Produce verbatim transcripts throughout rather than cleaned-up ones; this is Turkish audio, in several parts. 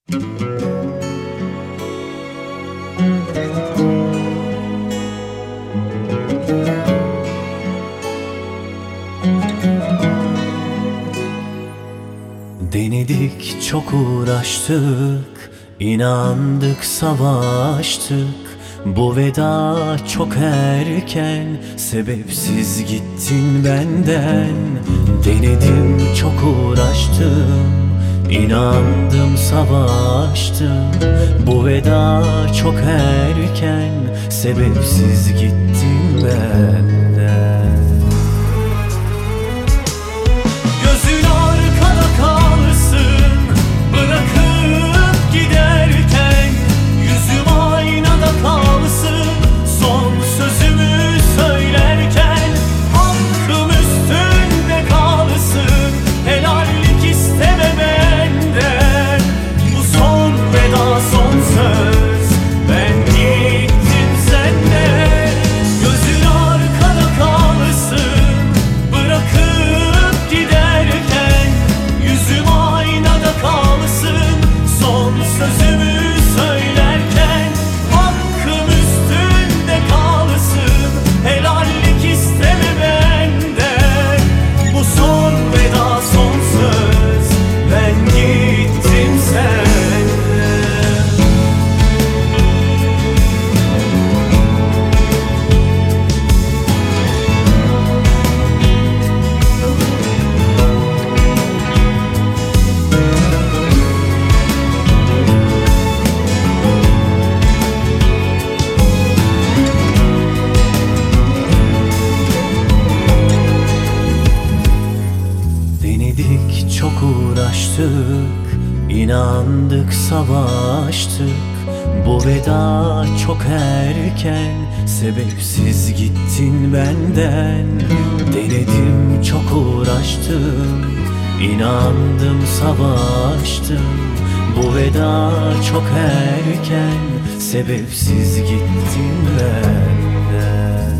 Denedik, çok uğraştık, inandık, savaştık. Bu veda çok erken, sebepsiz gittin benden. Denedim, çok uğraştım, inandım, savaştım. Bu veda çok erken, sebepsiz gittin benden. Gözün arkada kalsın, bırakıp giderken. Yüzüm aynada kalsın, son sözümü söylerken. Hakkım üstünde kalsın, helallik isteme benden. Bu son veda, son söz, ben gittim senden. Gözün arkada kalsın, bırakıp giderken. Yüzüm aynada kalsın, son sözümü söylerken. Hakkım üstünde kalsın, helallik isteme benden. Bu son veda, son söz, ben gittim senden. Denedik, çok uğraştık, inandık, savaştık. Bu veda çok erken, sebepsiz gittin benden. Denedim, çok uğraştım, inandım, savaştım. Bu veda çok erken, sebepsiz gittin benden.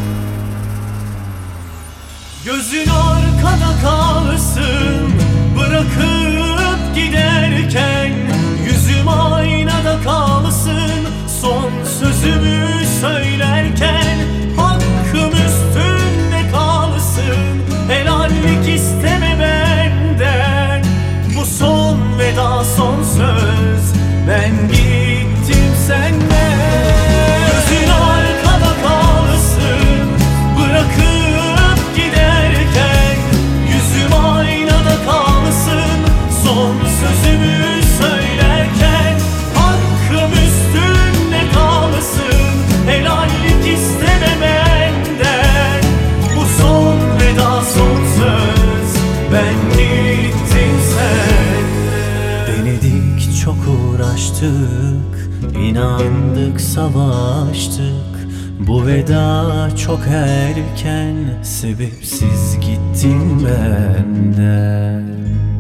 Gözün arkada kalsın, bırakıp giderken. Yüzüm aynada kalsın, son sözümü söylerken. Hakkım üstünde kalsın, helallik isteme benden. Bu son veda, son söz, ben gittim senden. Gözün arkada kalsın, bırakıp giderken. Yüzüm aynada kalsın, son sözümü söylerken. Hakkım üstünde kalsın, helallik isteme benden. Bu son veda, son söz, ben gittim senden. Denedik, çok uğraştık, inandık, savaştık. Bu veda çok erken, sebepsiz gittin benden.